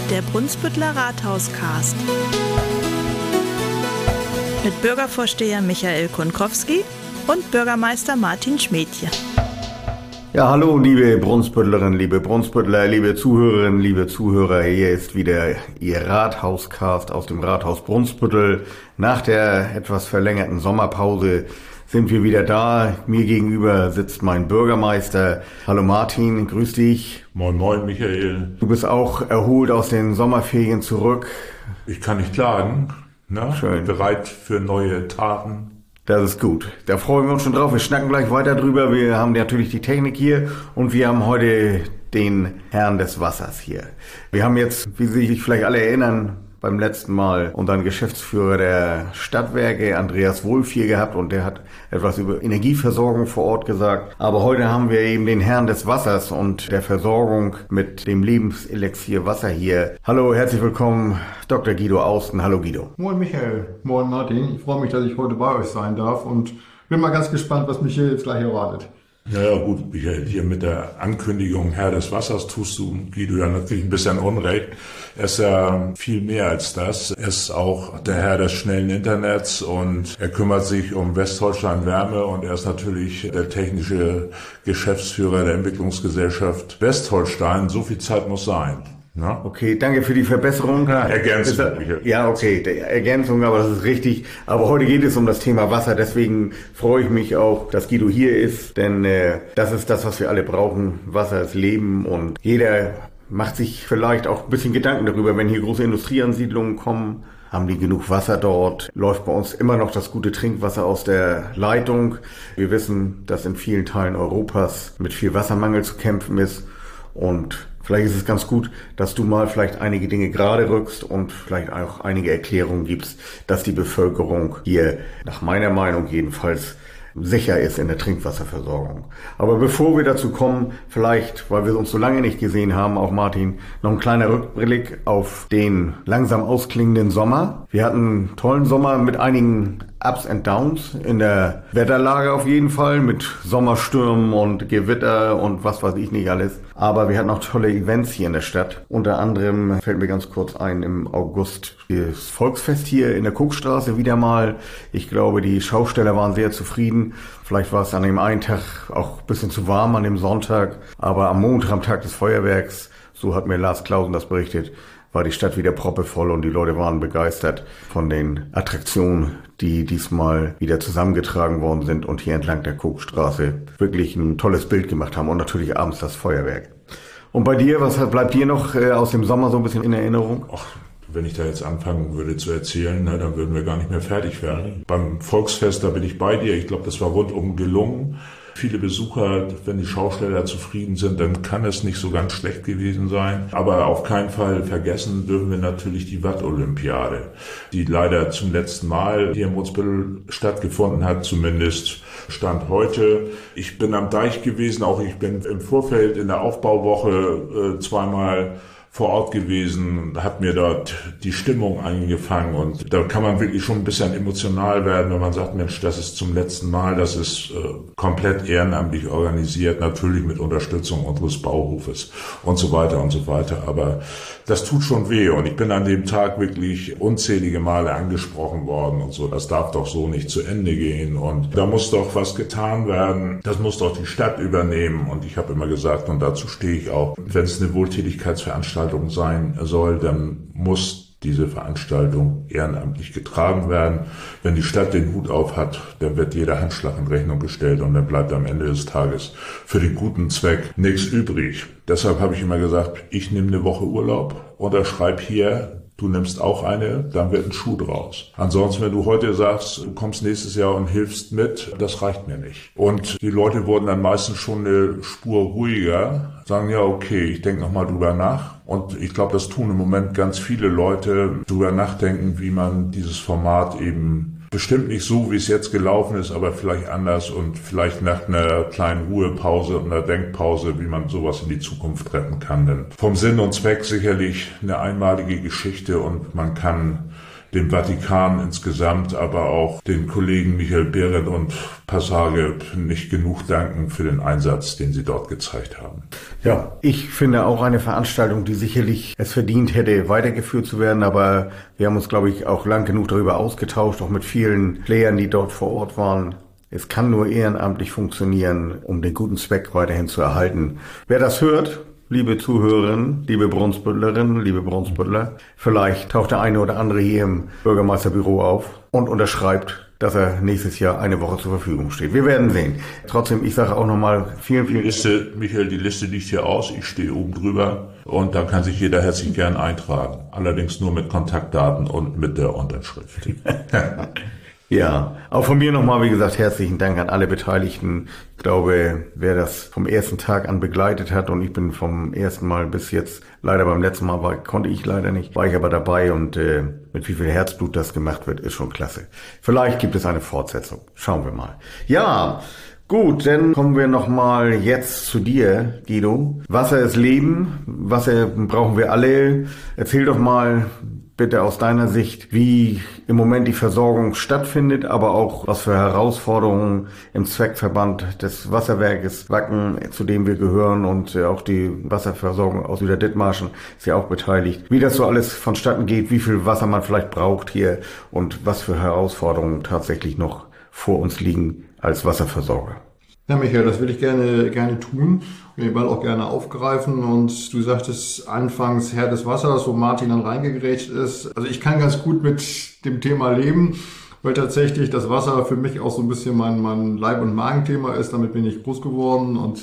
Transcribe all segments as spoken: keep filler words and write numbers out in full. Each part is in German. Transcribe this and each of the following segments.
der Brunsbütteler Rathauscast. Mit Bürgervorsteher Michael Kunkowski und Bürgermeister Martin Schmädje. Ja, hallo liebe Brunsbüttlerinnen, liebe Brunsbüttler, liebe Zuhörerinnen, liebe Zuhörer. Hier ist wieder Ihr Rathauscast aus dem Rathaus Brunsbüttel. Nach der etwas verlängerten Sommerpause sind wir wieder da. Mir gegenüber sitzt mein Bürgermeister. Hallo Martin, grüß dich. Moin moin Michael. Du bist auch erholt aus den Sommerferien zurück. Ich kann nicht klagen. Na, schön. Bereit für neue Taten. Das ist gut. Da freuen wir uns schon drauf. Wir schnacken gleich weiter drüber. Wir haben natürlich die Technik hier und wir haben heute den Herrn des Wassers hier. Wir haben jetzt, wie Sie sich vielleicht alle erinnern, beim letzten Mal unseren Geschäftsführer der Stadtwerke, Andreas Wulff, hier gehabt und der hat etwas über Energieversorgung vor Ort gesagt. Aber heute haben wir eben den Herrn des Wassers und der Versorgung mit dem Lebenselixier Wasser hier. Hallo, herzlich willkommen, Doktor Guido Austen. Hallo Guido. Moin Michael, moin Martin. Ich freue mich, dass ich heute bei euch sein darf und bin mal ganz gespannt, was mich hier jetzt gleich erwartet. Naja gut, Michael, hier mit der Ankündigung Herr des Wassers tust du Guido ja natürlich ein bisschen Unrecht. Er ist ja viel mehr als das. Er ist auch der Herr des schnellen Internets und er kümmert sich um Westholstein Wärme und er ist natürlich der technische Geschäftsführer der Entwicklungsgesellschaft Westholstein. So viel Zeit muss sein. Na? Okay, danke für die Verbesserung. Ja, Ergänzung. Ja, okay, Ergänzung, aber das ist richtig. Aber heute geht es um das Thema Wasser, deswegen freue ich mich auch, dass Guido hier ist, denn äh, das ist das, was wir alle brauchen. Wasser ist Leben und jeder macht sich vielleicht auch ein bisschen Gedanken darüber, wenn hier große Industrieansiedlungen kommen. Haben die genug Wasser dort? Läuft bei uns immer noch das gute Trinkwasser aus der Leitung? Wir wissen, dass in vielen Teilen Europas mit viel Wassermangel zu kämpfen ist und vielleicht ist es ganz gut, dass du mal vielleicht einige Dinge gerade rückst und vielleicht auch einige Erklärungen gibst, dass die Bevölkerung hier nach meiner Meinung jedenfalls sicher ist in der Trinkwasserversorgung. Aber bevor wir dazu kommen, vielleicht, weil wir uns so lange nicht gesehen haben, auch Martin, noch ein kleiner Rückblick auf den langsam ausklingenden Sommer. Wir hatten einen tollen Sommer mit einigen Ups and Downs in der Wetterlage auf jeden Fall, mit Sommerstürmen und Gewitter und was weiß ich nicht alles. Aber wir hatten auch tolle Events hier in der Stadt. Unter anderem fällt mir ganz kurz ein, im August das Volksfest hier in der Cookstraße wieder mal. Ich glaube, die Schausteller waren sehr zufrieden. Vielleicht war es an dem einen Tag auch ein bisschen zu warm, an dem Sonntag. Aber am Montag, am Tag des Feuerwerks, so hat mir Lars Clausen das berichtet, war die Stadt wieder proppevoll und die Leute waren begeistert von den Attraktionen, die diesmal wieder zusammengetragen worden sind und hier entlang der Cookstraße wirklich ein tolles Bild gemacht haben und natürlich abends das Feuerwerk. Und bei dir, was bleibt dir noch äh, aus dem Sommer so ein bisschen in Erinnerung? Ach, wenn ich da jetzt anfangen würde zu erzählen, ne, dann würden wir gar nicht mehr fertig werden. Beim Volksfest, da bin ich bei dir. Ich glaube, das war rundum gelungen. Viele Besucher, wenn die Schausteller zufrieden sind, dann kann es nicht so ganz schlecht gewesen sein. Aber auf keinen Fall vergessen dürfen wir natürlich die Watt-Olympiade, die leider zum letzten Mal hier in Brunsbüttel stattgefunden hat, zumindest Stand heute. Ich bin am Deich gewesen, auch ich bin im Vorfeld in der Aufbauwoche äh, zweimal vor Ort gewesen, hat mir dort die Stimmung eingefangen und da kann man wirklich schon ein bisschen emotional werden, wenn man sagt, Mensch, das ist zum letzten Mal, das ist äh, komplett ehrenamtlich organisiert, natürlich mit Unterstützung unseres Bauhofes und so weiter und so weiter, aber das tut schon weh und ich bin an dem Tag wirklich unzählige Male angesprochen worden und so, das darf doch so nicht zu Ende gehen und da muss doch was getan werden, das muss doch die Stadt übernehmen und ich habe immer gesagt und dazu stehe ich auch, wenn es eine Wohltätigkeitsveranstaltung sein soll, dann muss diese Veranstaltung ehrenamtlich getragen werden. Wenn die Stadt den Hut auf hat, dann wird jeder Handschlag in Rechnung gestellt und dann bleibt am Ende des Tages für den guten Zweck nichts übrig. Deshalb habe ich immer gesagt, ich nehme eine Woche Urlaub, unterschreib hier, du nimmst auch eine, dann wird ein Schuh draus. Ansonsten, wenn du heute sagst, du kommst nächstes Jahr und hilfst mit, das reicht mir nicht. Und die Leute wurden dann meistens schon eine Spur ruhiger, sagen, ja, okay, ich denke nochmal drüber nach. Und ich glaube, das tun im Moment ganz viele Leute, drüber nachdenken, wie man dieses Format eben bestimmt nicht so, wie es jetzt gelaufen ist, aber vielleicht anders und vielleicht nach einer kleinen Ruhepause und einer Denkpause, wie man sowas in die Zukunft retten kann. Denn vom Sinn und Zweck sicherlich eine einmalige Geschichte und man kann dem Vatikan insgesamt, aber auch den Kollegen Michael Behrendt und Passage nicht genug danken für den Einsatz, den sie dort gezeigt haben. Ja, ich finde auch eine Veranstaltung, die sicherlich es verdient hätte, weitergeführt zu werden, aber wir haben uns, glaube ich, auch lang genug darüber ausgetauscht, auch mit vielen Playern, die dort vor Ort waren. Es kann nur ehrenamtlich funktionieren, um den guten Zweck weiterhin zu erhalten. Wer das hört, liebe Zuhörerinnen, liebe Brunsbüttlerinnen, liebe Brunsbüttler, vielleicht taucht der eine oder andere hier im Bürgermeisterbüro auf und unterschreibt, dass er nächstes Jahr eine Woche zur Verfügung steht. Wir werden sehen. Trotzdem, ich sage auch nochmal vielen, vielen Dank. Die Liste, Michael, die Liste liegt hier aus. Ich stehe oben drüber und da kann sich jeder herzlich gern eintragen. Allerdings nur mit Kontaktdaten und mit der Unterschrift. Ja, auch von mir nochmal, wie gesagt, herzlichen Dank an alle Beteiligten. Ich glaube, wer das vom ersten Tag an begleitet hat, und ich bin vom ersten Mal bis jetzt, leider beim letzten Mal war, konnte ich leider nicht, war ich aber dabei, und äh, mit wie viel Herzblut das gemacht wird, ist schon klasse. Vielleicht gibt es eine Fortsetzung. Schauen wir mal. Ja, gut, dann kommen wir nochmal jetzt zu dir, Guido. Wasser ist Leben, Wasser brauchen wir alle. Erzähl doch mal bitte aus deiner Sicht, wie im Moment die Versorgung stattfindet, aber auch was für Herausforderungen im Zweckverband des Wasserwerkes Wacken, zu dem wir gehören, und auch die Wasserversorgung aus Süderdithmarschen ist ja auch beteiligt. Wie das so alles vonstatten geht, wie viel Wasser man vielleicht braucht hier und was für Herausforderungen tatsächlich noch vor uns liegen als Wasserversorger. Ja, Michael, das will ich gerne gerne tun und den Ball auch gerne aufgreifen. Und du sagtest anfangs Herr des Wassers, wo Martin dann reingegrätscht ist. Also ich kann ganz gut mit dem Thema leben, weil tatsächlich das Wasser für mich auch so ein bisschen mein, mein Leib- und Magenthema ist. Damit bin ich groß geworden und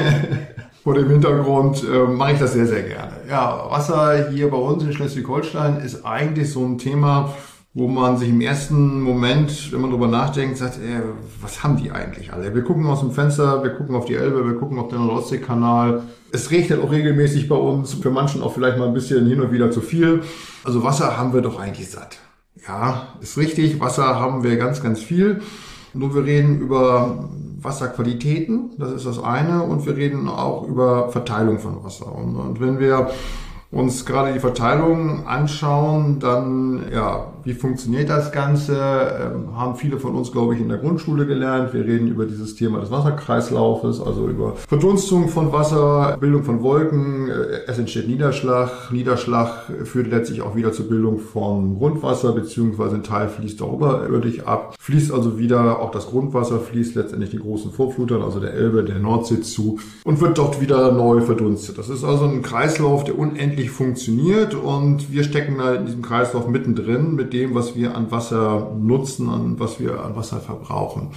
vor dem Hintergrund äh, mache ich das sehr, sehr gerne. Ja, Wasser hier bei uns in Schleswig-Holstein ist eigentlich so ein Thema, wo man sich im ersten Moment, wenn man drüber nachdenkt, sagt, ey, was haben die eigentlich alle? Wir gucken aus dem Fenster, wir gucken auf die Elbe, wir gucken auf den Nordostseekanal. Es regnet auch regelmäßig bei uns, für manchen auch vielleicht mal ein bisschen hin und wieder zu viel. Also Wasser haben wir doch eigentlich satt. Ja, ist richtig, Wasser haben wir ganz, ganz viel. Nur wir reden über Wasserqualitäten, das ist das eine, und wir reden auch über Verteilung von Wasser. Und, und wenn wir uns gerade die Verteilung anschauen, dann, ja, wie funktioniert das Ganze? Ähm, haben viele von uns, glaube ich, in der Grundschule gelernt. Wir reden über dieses Thema des Wasserkreislaufes, also über Verdunstung von Wasser, Bildung von Wolken. Es entsteht Niederschlag. Niederschlag führt letztlich auch wieder zur Bildung von Grundwasser, beziehungsweise ein Teil fließt auch oberirdisch ab. Fließt also wieder, auch das Grundwasser fließt letztendlich den großen Vorflutern, also der Elbe, der Nordsee zu, und wird dort wieder neu verdunstet. Das ist also ein Kreislauf, der unendlich funktioniert, und wir stecken da in diesem Kreislauf mittendrin mit dem, was wir an Wasser nutzen, an was wir an Wasser verbrauchen.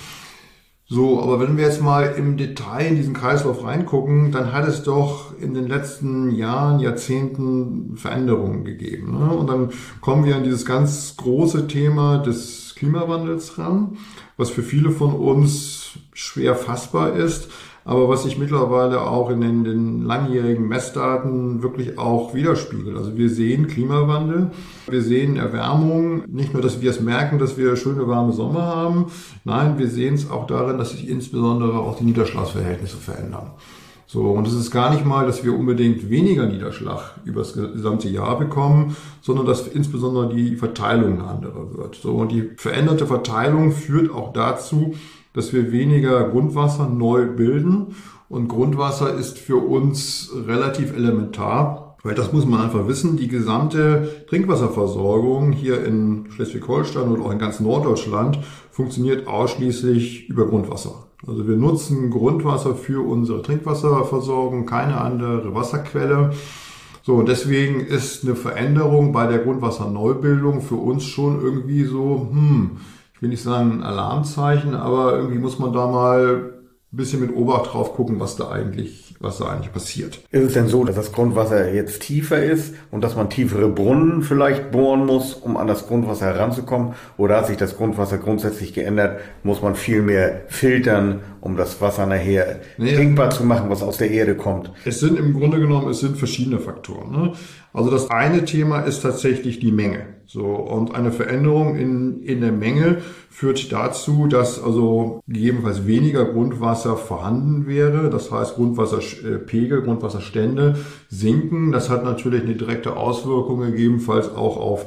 So, aber wenn wir jetzt mal im Detail in diesen Kreislauf reingucken, dann hat es doch in den letzten Jahren, Jahrzehnten Veränderungen gegeben, ne? Und dann kommen wir an dieses ganz große Thema des Klimawandels ran, was für viele von uns schwer fassbar ist, aber was sich mittlerweile auch in den, den langjährigen Messdaten wirklich auch widerspiegelt. Also wir sehen Klimawandel, wir sehen Erwärmung. Nicht nur, dass wir es merken, dass wir schöne warme Sommer haben, nein, wir sehen es auch darin, dass sich insbesondere auch die Niederschlagsverhältnisse verändern. So, und es ist gar nicht mal, dass wir unbedingt weniger Niederschlag über das gesamte Jahr bekommen, sondern dass insbesondere die Verteilung eine andere wird. So, und die veränderte Verteilung führt auch dazu, dass wir weniger Grundwasser neu bilden. Und Grundwasser ist für uns relativ elementar, weil das muss man einfach wissen, die gesamte Trinkwasserversorgung hier in Schleswig-Holstein und auch in ganz Norddeutschland funktioniert ausschließlich über Grundwasser. Also wir nutzen Grundwasser für unsere Trinkwasserversorgung, keine andere Wasserquelle. So, und deswegen ist eine Veränderung bei der Grundwasserneubildung für uns schon irgendwie so, hm, ich will nicht sagen ein Alarmzeichen, aber irgendwie muss man da mal ein bisschen mit Obacht drauf gucken, was da eigentlich, was da eigentlich passiert. Ist es denn so, dass das Grundwasser jetzt tiefer ist und dass man tiefere Brunnen vielleicht bohren muss, um an das Grundwasser heranzukommen? Oder hat sich das Grundwasser grundsätzlich geändert? Muss man viel mehr filtern, um das Wasser nachher nee, trinkbar zu machen, was aus der Erde kommt? Es sind im Grunde genommen, es sind verschiedene Faktoren, ne? Also das eine Thema ist tatsächlich die Menge. So, und eine Veränderung in, in der Menge führt dazu, dass also gegebenenfalls weniger Grundwasser vorhanden wäre. Das heißt, Grundwasserpegel, Grundwasserstände sinken. Das hat natürlich eine direkte Auswirkung gegebenenfalls auch auf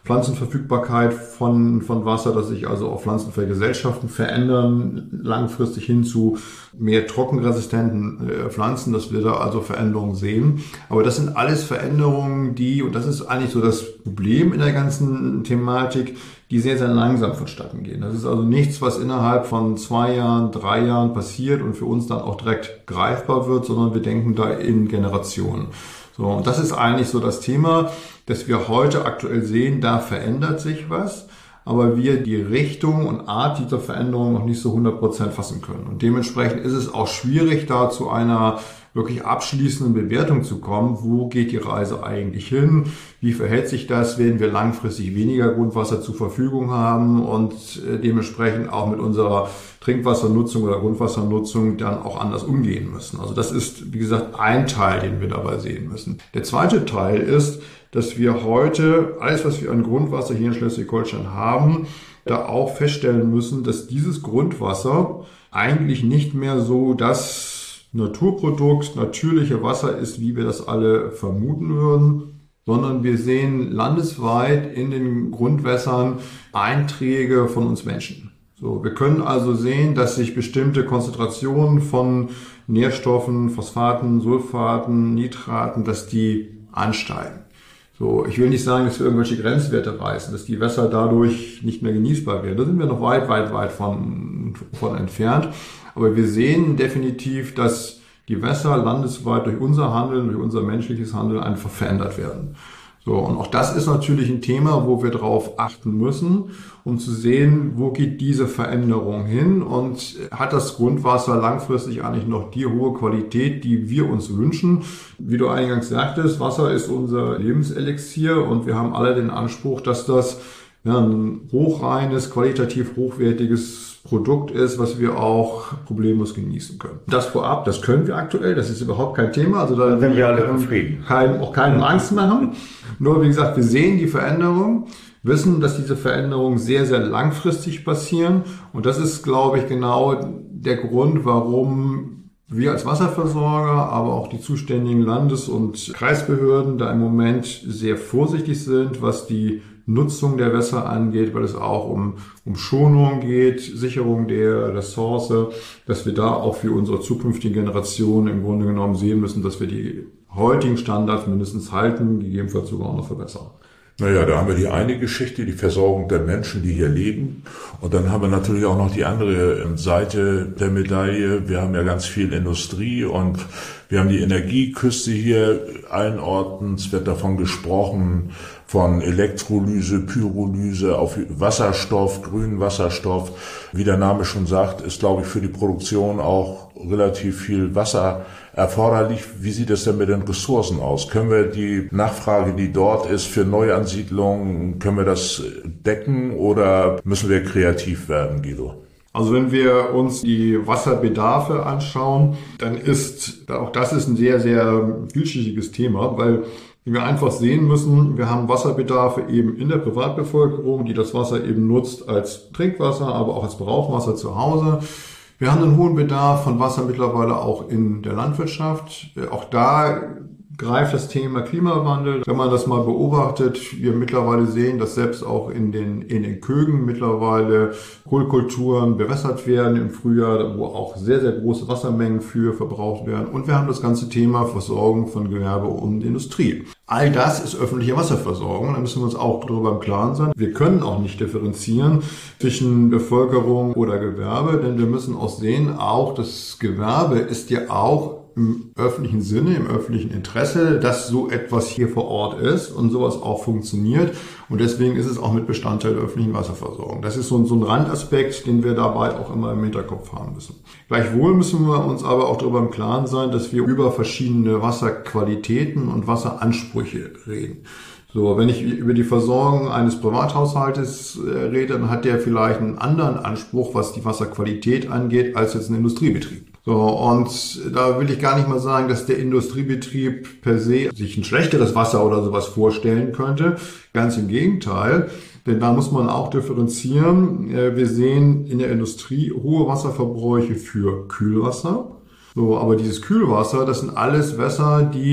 Pflanzenverfügbarkeit von, von Wasser, dass sich also auch Pflanzengesellschaften verändern, langfristig hin zu mehr trockenresistenten äh, Pflanzen, dass wir da also Veränderungen sehen. Aber das sind alles Veränderungen, die, und das ist eigentlich so das Problem in der ganzen Thematik, die sehr, sehr langsam vonstatten gehen. Das ist also nichts, was innerhalb von zwei Jahren, drei Jahren passiert und für uns dann auch direkt greifbar wird, sondern wir denken da in Generationen. So, und das ist eigentlich so das Thema, dass wir heute aktuell sehen, da verändert sich was, aber wir die Richtung und Art dieser Veränderung noch nicht so hundert Prozent fassen können. Und dementsprechend ist es auch schwierig, da zu einer wirklich abschließenden Bewertung zu kommen. Wo geht die Reise eigentlich hin? Wie verhält sich das? Werden wir langfristig weniger Grundwasser zur Verfügung haben und dementsprechend auch mit unserer Trinkwassernutzung oder Grundwassernutzung dann auch anders umgehen müssen? Also das ist, wie gesagt, ein Teil, den wir dabei sehen müssen. Der zweite Teil ist, dass wir heute alles, was wir an Grundwasser hier in Schleswig-Holstein haben, da auch feststellen müssen, dass dieses Grundwasser eigentlich nicht mehr so das Naturprodukt, natürliche Wasser ist, wie wir das alle vermuten würden, sondern wir sehen landesweit in den Grundwässern Einträge von uns Menschen. So, wir können also sehen, dass sich bestimmte Konzentrationen von Nährstoffen, Phosphaten, Sulfaten, Nitraten, dass die ansteigen. So, ich will nicht sagen, dass wir irgendwelche Grenzwerte reißen, dass die Wässer dadurch nicht mehr genießbar werden. Da sind wir noch weit, weit, weit von, von entfernt. Aber wir sehen definitiv, dass die Wässer landesweit durch unser Handeln, durch unser menschliches Handeln einfach verändert werden. So, und auch das ist natürlich ein Thema, wo wir darauf achten müssen, um zu sehen, wo geht diese Veränderung hin und hat das Grundwasser langfristig eigentlich noch die hohe Qualität, die wir uns wünschen. Wie du eingangs sagtest, Wasser ist unser Lebenselixier und wir haben alle den Anspruch, dass das ja, ein hochreines, qualitativ hochwertiges Produkt ist, was wir auch problemlos genießen können. Das vorab, das können wir aktuell, das ist überhaupt kein Thema. Also da sind wir alle zufrieden. Kein, auch keinen Angst machen. Nur wie gesagt, wir sehen die Veränderung, wissen, dass diese Veränderungen sehr, sehr langfristig passieren. Und das ist, glaube ich, genau der Grund, warum wir als Wasserversorger, aber auch die zuständigen Landes- und Kreisbehörden da im Moment sehr vorsichtig sind, was die Nutzung der Wässer angeht, weil es auch um, um Schonung geht, Sicherung der Ressource, dass wir da auch für unsere zukünftigen Generationen im Grunde genommen sehen müssen, dass wir die heutigen Standards mindestens halten, gegebenenfalls sogar auch noch verbessern. Naja, da haben wir die eine Geschichte, die Versorgung der Menschen, die hier leben. Und dann haben wir natürlich auch noch die andere Seite der Medaille. Wir haben ja ganz viel Industrie und wir haben die Energieküste hier allen Orten. Es wird davon gesprochen, von Elektrolyse, Pyrolyse auf Wasserstoff, grünen Wasserstoff. Wie der Name schon sagt, ist, glaube ich, für die Produktion auch relativ viel Wasser erforderlich. Wie sieht es denn mit den Ressourcen aus? Können wir die Nachfrage, die dort ist für Neuansiedlungen, können wir das decken oder müssen wir kreativ werden, Guido? Also wenn wir uns die Wasserbedarfe anschauen, dann ist, auch das ist ein sehr, sehr vielschichtiges Thema, weil wir einfach sehen müssen, wir haben Wasserbedarfe eben in der Privatbevölkerung, die das Wasser eben nutzt als Trinkwasser, aber auch als Brauchwasser zu Hause. Wir haben einen hohen Bedarf von Wasser mittlerweile auch in der Landwirtschaft. Auch da greift das Thema Klimawandel. Wenn man das mal beobachtet, wir mittlerweile sehen, dass selbst auch in den, in den Kögen mittlerweile Kohlkulturen bewässert werden im Frühjahr, wo auch sehr, sehr große Wassermengen für verbraucht werden. Und wir haben das ganze Thema Versorgung von Gewerbe und Industrie. All das ist öffentliche Wasserversorgung. Da müssen wir uns auch darüber im Klaren sein. Wir können auch nicht differenzieren zwischen Bevölkerung oder Gewerbe, denn wir müssen auch sehen, auch das Gewerbe ist ja auch im öffentlichen Sinne, im öffentlichen Interesse, dass so etwas hier vor Ort ist und sowas auch funktioniert. Und deswegen ist es auch mit Bestandteil der öffentlichen Wasserversorgung. Das ist so ein, so ein Randaspekt, den wir dabei auch immer im Hinterkopf haben müssen. Gleichwohl müssen wir uns aber auch darüber im Klaren sein, dass wir über verschiedene Wasserqualitäten und Wasseransprüche reden. So, wenn ich über die Versorgung eines Privathaushaltes äh, rede, dann hat der vielleicht einen anderen Anspruch, was die Wasserqualität angeht, als jetzt ein Industriebetrieb. So, und da will ich gar nicht mal sagen, dass der Industriebetrieb per se sich ein schlechteres Wasser oder sowas vorstellen könnte. Ganz im Gegenteil. Denn da muss man auch differenzieren. Wir sehen in der Industrie hohe Wasserverbräuche für Kühlwasser. So, aber dieses Kühlwasser, das sind alles Wässer, die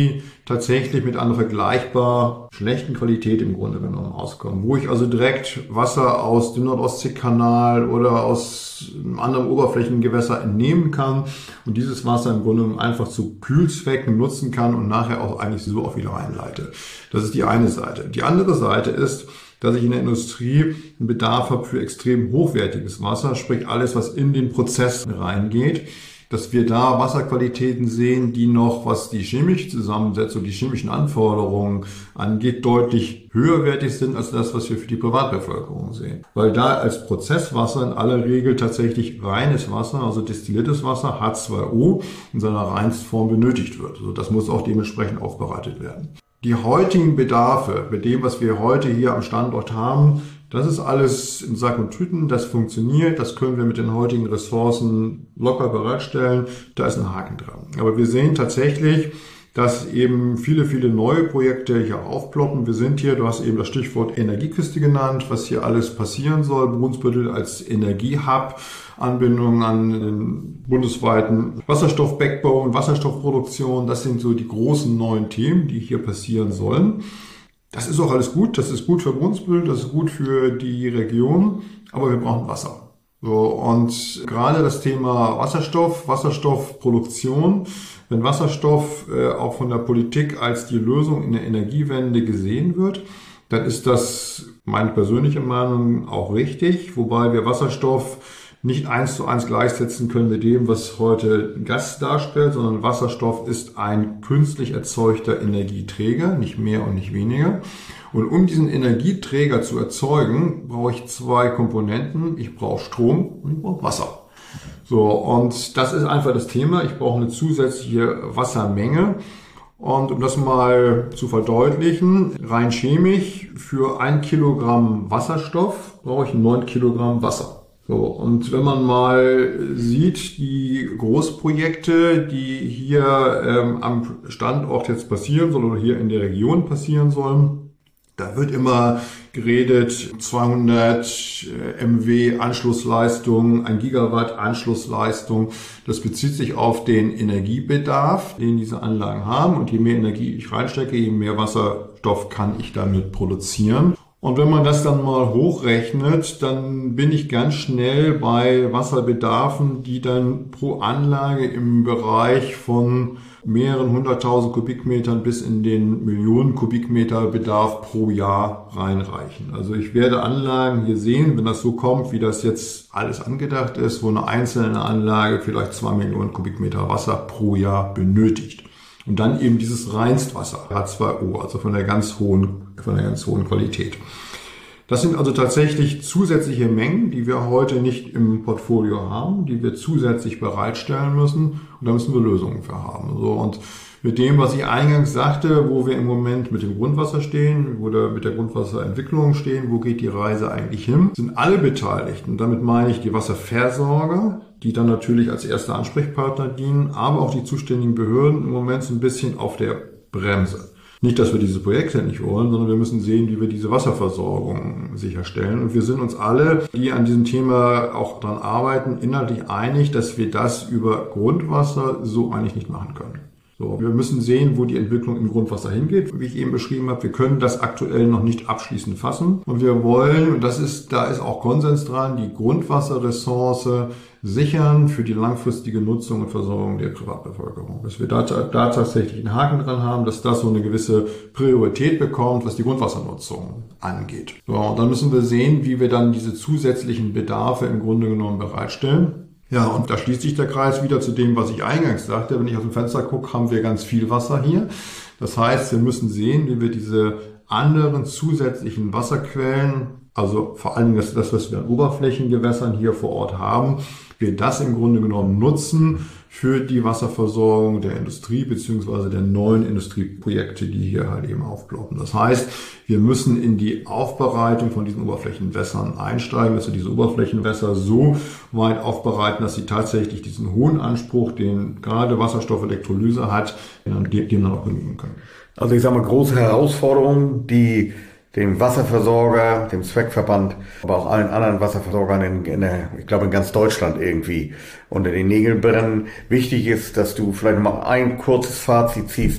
tatsächlich mit einer vergleichbar schlechten Qualität im Grunde genommen auskommen. Wo ich also direkt Wasser aus dem Nordostseekanal oder aus einem anderen Oberflächengewässer entnehmen kann und dieses Wasser im Grunde genommen einfach zu Kühlzwecken nutzen kann und nachher auch eigentlich so auch wieder einleite. Das ist die eine Seite. Die andere Seite ist, dass ich in der Industrie einen Bedarf habe für extrem hochwertiges Wasser, sprich alles, was in den Prozess reingeht, dass wir da Wasserqualitäten sehen, die noch, was die chemische Zusammensetzung, die chemischen Anforderungen angeht, deutlich höherwertig sind als das, was wir für die Privatbevölkerung sehen. Weil da als Prozesswasser in aller Regel tatsächlich reines Wasser, also destilliertes Wasser, H zwei O, in seiner Reinstform benötigt wird. Also das muss auch dementsprechend aufbereitet werden. Die heutigen Bedarfe, mit dem, was wir heute hier am Standort haben, das ist alles in Sack und Tüten, das funktioniert, das können wir mit den heutigen Ressourcen locker bereitstellen, da ist ein Haken dran. Aber wir sehen tatsächlich, dass eben viele, viele neue Projekte hier aufploppen. Wir sind hier, du hast eben das Stichwort Energieküste genannt, was hier alles passieren soll. Brunsbüttel als Energiehub, Anbindung an den bundesweiten Wasserstoff-Backbone, Wasserstoffproduktion, das sind so die großen neuen Themen, die hier passieren sollen. Das ist auch alles gut, das ist gut für Brunsbüttel, das ist gut für die Region, aber wir brauchen Wasser. So, und gerade das Thema Wasserstoff, Wasserstoffproduktion, wenn Wasserstoff äh, auch von der Politik als die Lösung in der Energiewende gesehen wird, dann ist das meine persönliche Meinung auch richtig, wobei wir Wasserstoff nicht eins zu eins gleichsetzen können mit dem, was heute Gas darstellt, sondern Wasserstoff ist ein künstlich erzeugter Energieträger, nicht mehr und nicht weniger. Und um diesen Energieträger zu erzeugen, brauche ich zwei Komponenten. Ich brauche Strom und ich brauche Wasser. So, und das ist einfach das Thema. Ich brauche eine zusätzliche Wassermenge. Und um das mal zu verdeutlichen, rein chemisch, für ein Kilogramm Wasserstoff brauche ich neun Kilogramm Wasser. So, und wenn man mal sieht, die Großprojekte, die hier ähm, am Standort jetzt passieren sollen oder hier in der Region passieren sollen, da wird immer geredet, zweihundert Megawatt Anschlussleistung, ein Gigawatt Anschlussleistung. Das bezieht sich auf den Energiebedarf, den diese Anlagen haben. Und je mehr Energie ich reinstecke, je mehr Wasserstoff kann ich damit produzieren. Und wenn man das dann mal hochrechnet, dann bin ich ganz schnell bei Wasserbedarfen, die dann pro Anlage im Bereich von mehreren hunderttausend Kubikmetern bis in den Millionen Kubikmeter Bedarf pro Jahr reinreichen. Also ich werde Anlagen hier sehen, wenn das so kommt, wie das jetzt alles angedacht ist, wo eine einzelne Anlage vielleicht zwei Millionen Kubikmeter Wasser pro Jahr benötigt. Und dann eben dieses Reinstwasser, H zwei O, also von der ganz hohen, von der ganz hohen Qualität. Das sind also tatsächlich zusätzliche Mengen, die wir heute nicht im Portfolio haben, die wir zusätzlich bereitstellen müssen. Und da müssen wir Lösungen für haben. So, und mit dem, was ich eingangs sagte, wo wir im Moment mit dem Grundwasser stehen, wo wir mit der Grundwasserentwicklung stehen, wo geht die Reise eigentlich hin, sind alle Beteiligten. Und damit meine ich die Wasserversorger, die dann natürlich als erster Ansprechpartner dienen, aber auch die zuständigen Behörden im Moment so ein bisschen auf der Bremse. Nicht, dass wir diese Projekte nicht wollen, sondern wir müssen sehen, wie wir diese Wasserversorgung sicherstellen. Und wir sind uns alle, die an diesem Thema auch dran arbeiten, inhaltlich einig, dass wir das über Grundwasser so eigentlich nicht machen können. So, wir müssen sehen, wo die Entwicklung im Grundwasser hingeht, wie ich eben beschrieben habe. Wir können das aktuell noch nicht abschließend fassen. Und wir wollen, und das ist, da ist auch Konsens dran, die Grundwasserressource sichern für die langfristige Nutzung und Versorgung der Privatbevölkerung. Dass wir da, da tatsächlich einen Haken dran haben, dass das so eine gewisse Priorität bekommt, was die Grundwassernutzung angeht. So, und dann müssen wir sehen, wie wir dann diese zusätzlichen Bedarfe im Grunde genommen bereitstellen. Ja, und da schließt sich der Kreis wieder zu dem, was ich eingangs sagte. Wenn ich aus dem Fenster gucke, haben wir ganz viel Wasser hier. Das heißt, wir müssen sehen, wie wir diese anderen zusätzlichen Wasserquellen, also vor allem das, das was wir an Oberflächengewässern hier vor Ort haben, wir das im Grunde genommen nutzen für die Wasserversorgung der Industrie beziehungsweise der neuen Industrieprojekte, die hier halt eben aufploppen. Das heißt, wir müssen in die Aufbereitung von diesen Oberflächenwässern einsteigen, dass wir diese Oberflächenwässer so weit aufbereiten, dass sie tatsächlich diesen hohen Anspruch, den gerade Wasserstoffelektrolyse hat, dem, dem dann auch genügen können. Also ich sage mal, große Herausforderungen, die dem Wasserversorger, dem Zweckverband, aber auch allen anderen Wasserversorgern in, in der, ich glaube in ganz Deutschland irgendwie unter den Nägeln brennen. Wichtig ist, dass du vielleicht mal ein kurzes Fazit ziehst.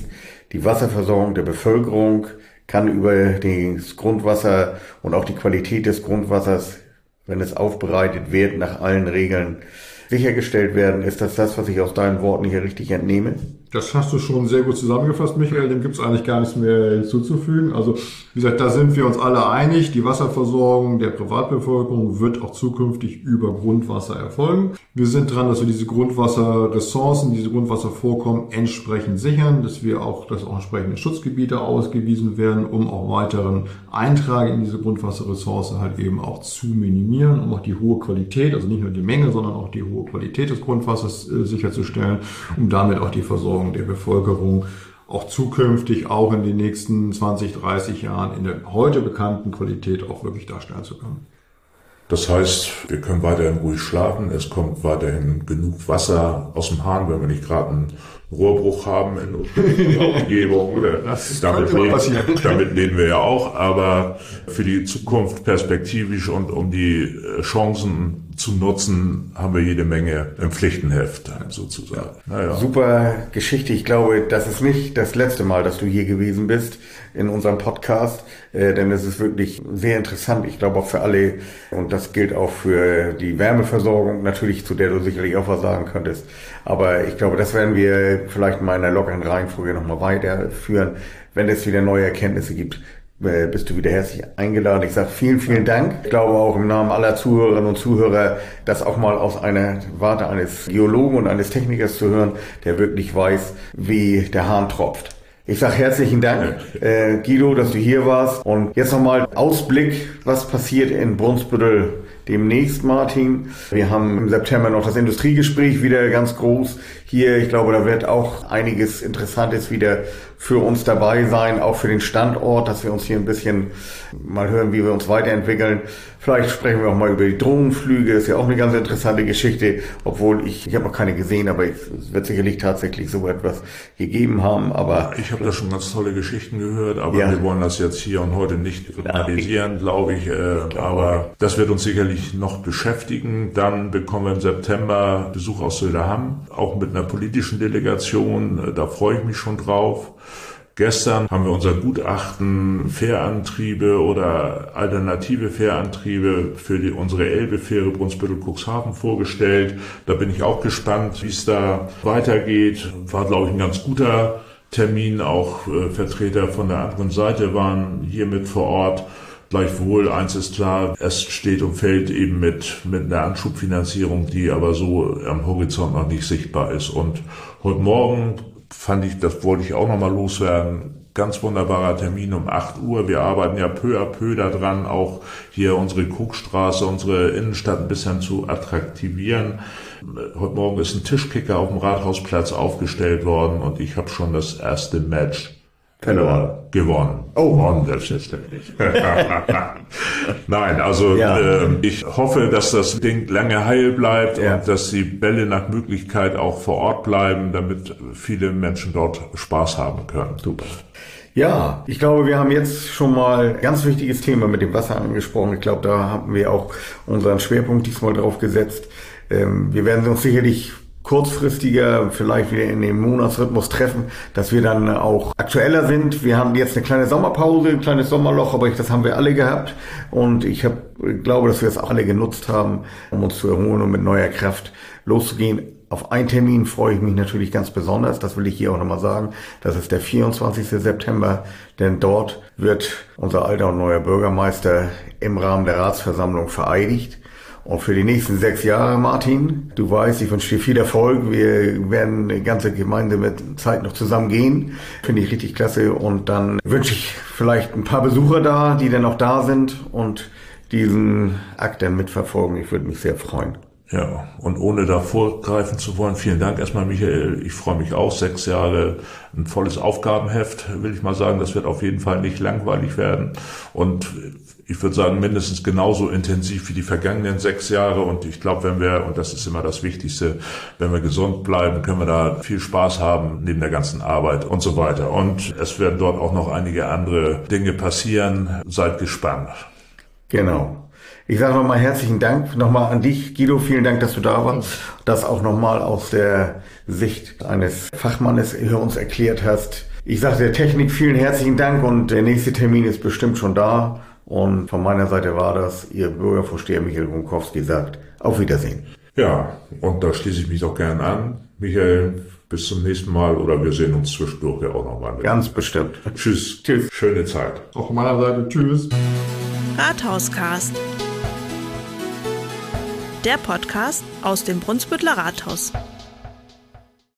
die Wasserversorgung der Bevölkerung kann über das Grundwasser und auch die Qualität des Grundwassers, wenn es aufbereitet wird, nach allen Regeln sichergestellt werden. Ist das das, was ich aus deinen Worten hier richtig entnehme? Das hast du schon sehr gut zusammengefasst, Michael. Dem gibt es eigentlich gar nichts mehr hinzuzufügen. Also wie gesagt, da sind wir uns alle einig. Die Wasserversorgung der Privatbevölkerung wird auch zukünftig über Grundwasser erfolgen. Wir sind dran, dass wir diese Grundwasserressourcen, diese Grundwasservorkommen entsprechend sichern, dass wir auch, dass auch entsprechende Schutzgebiete ausgewiesen werden, um auch weiteren Eintrag in diese Grundwasserressource halt eben auch zu minimieren, um auch die hohe Qualität, also nicht nur die Menge, sondern auch die hohe Qualität des Grundwassers äh, sicherzustellen, um damit auch die Versorgung der Bevölkerung auch zukünftig, auch in den nächsten zwanzig, dreißig Jahren in der heute bekannten Qualität auch wirklich darstellen zu können. Das heißt, wir können weiterhin ruhig schlafen, es kommt weiterhin genug Wasser aus dem Hahn, wenn wir nicht gerade einen Rohrbruch haben in unserer Umgebung. Das damit, leben, damit leben wir ja auch, aber für die Zukunft perspektivisch und um die Chancen zu nutzen, haben wir jede Menge im Pflichtenheft sozusagen. Naja. Super Geschichte. Ich glaube, das ist nicht das letzte Mal, dass du hier gewesen bist in unserem Podcast, äh, denn es ist wirklich sehr interessant. Ich glaube auch für alle, und das gilt auch für die Wärmeversorgung natürlich, zu der du sicherlich auch was sagen könntest. Aber ich glaube, das werden wir vielleicht mal in einer lockeren Reihenfolge nochmal weiterführen, wenn es wieder neue Erkenntnisse gibt. Bist du wieder herzlich eingeladen. Ich sage vielen, vielen Dank. Ich glaube auch im Namen aller Zuhörerinnen und Zuhörer, das auch mal aus einer Warte eines Geologen und eines Technikers zu hören, der wirklich weiß, wie der Hahn tropft. Ich sage herzlichen Dank, äh, Guido, dass du hier warst. Und jetzt nochmal Ausblick, was passiert in Brunsbüttel demnächst, Martin. Wir haben im September noch das Industriegespräch wieder ganz groß hier. Ich glaube, da wird auch einiges Interessantes wieder für uns dabei sein, auch für den Standort, dass wir uns hier ein bisschen mal hören, wie wir uns weiterentwickeln. Vielleicht sprechen wir auch mal über die Drohnenflüge, ist ja auch eine ganz interessante Geschichte, obwohl ich, ich habe noch keine gesehen, aber es wird sicherlich tatsächlich so etwas gegeben haben. Aber ich habe da schon ganz tolle Geschichten gehört, aber ja. wir wollen das jetzt hier und heute nicht analysieren, glaube ich. Äh, aber das wird uns sicherlich noch beschäftigen. Dann bekommen wir im September Besuch aus Söderhamn, auch mit einer politischen Delegation. Da freue ich mich schon drauf. Gestern haben wir unser Gutachten Fährantriebe oder alternative Fährantriebe für die, unsere Elbe-Fähre Brunsbüttel-Cuxhaven vorgestellt. Da bin ich auch gespannt, wie es da weitergeht. War, glaube ich, ein ganz guter Termin. Auch äh, Vertreter von der anderen Seite waren hier mit vor Ort. Gleichwohl, eins ist klar, es steht und fällt eben mit, mit einer Anschubfinanzierung, die aber so am Horizont noch nicht sichtbar ist. Und heute Morgen fand ich, das wollte ich auch nochmal loswerden, ganz wunderbarer Termin um acht Uhr. Wir arbeiten ja peu à peu daran, auch hier unsere Krugstraße, unsere Innenstadt ein bisschen zu attraktivieren. Heute Morgen ist ein Tischkicker auf dem Rathausplatz aufgestellt worden und ich habe schon das erste Match verloren. Gewonnen. Oh, gewonnen, selbstverständlich. Nein, also ja. äh, ich hoffe, dass das Ding lange heil bleibt ja. und dass die Bälle nach Möglichkeit auch vor Ort bleiben, damit viele Menschen dort Spaß haben können. Super. Ja, ich glaube, wir haben jetzt schon mal ein ganz wichtiges Thema mit dem Wasser angesprochen. Ich glaube, da haben wir auch unseren Schwerpunkt diesmal drauf gesetzt. Ähm, wir werden uns sicherlich kurzfristiger, vielleicht wieder in den Monatsrhythmus treffen, dass wir dann auch aktueller sind. Wir haben jetzt eine kleine Sommerpause, ein kleines Sommerloch, aber das haben wir alle gehabt und ich hab, glaube, dass wir es auch alle genutzt haben, um uns zu erholen und mit neuer Kraft loszugehen. Auf einen Termin freue ich mich natürlich ganz besonders, das will ich hier auch nochmal sagen. Das ist der vierundzwanzigsten September, denn dort wird unser alter und neuer Bürgermeister im Rahmen der Ratsversammlung vereidigt. Und für die nächsten sechs Jahre, Martin, du weißt, ich wünsche dir viel Erfolg. Wir werden eine ganze gemeinsame Zeit noch zusammen gehen. Finde ich richtig klasse. Und dann wünsche ich vielleicht ein paar Besucher da, die dann noch da sind und diesen Akt dann mitverfolgen. Ich würde mich sehr freuen. Ja, und ohne da vorgreifen zu wollen, vielen Dank erstmal, Michael. Ich freue mich auch. Sechs Jahre ein volles Aufgabenheft, will ich mal sagen. Das wird auf jeden Fall nicht langweilig werden. Und ich würde sagen, mindestens genauso intensiv wie die vergangenen sechs Jahre. Und ich glaube, wenn wir, und das ist immer das Wichtigste, wenn wir gesund bleiben, können wir da viel Spaß haben neben der ganzen Arbeit und so weiter. Und es werden dort auch noch einige andere Dinge passieren. Seid gespannt. Genau. Ich sage nochmal herzlichen Dank nochmal an dich, Guido. Vielen Dank, dass du da warst. Das auch nochmal aus der Sicht eines Fachmannes hier uns erklärt hast, Ich sage der Technik vielen herzlichen Dank und der nächste Termin ist bestimmt schon da. Und von meiner Seite war das, Ihr Bürgervorsteher Michael Grunkowski sagt, auf Wiedersehen. Ja, und da schließe ich mich doch gern an. Michael, bis zum nächsten Mal oder wir sehen uns zwischendurch ja auch nochmal. Ganz bestimmt. Tschüss. Tschüss. Schöne Zeit. Auch von meiner Seite, tschüss. Rathauscast. Der Podcast aus dem Brunsbüttler Rathaus.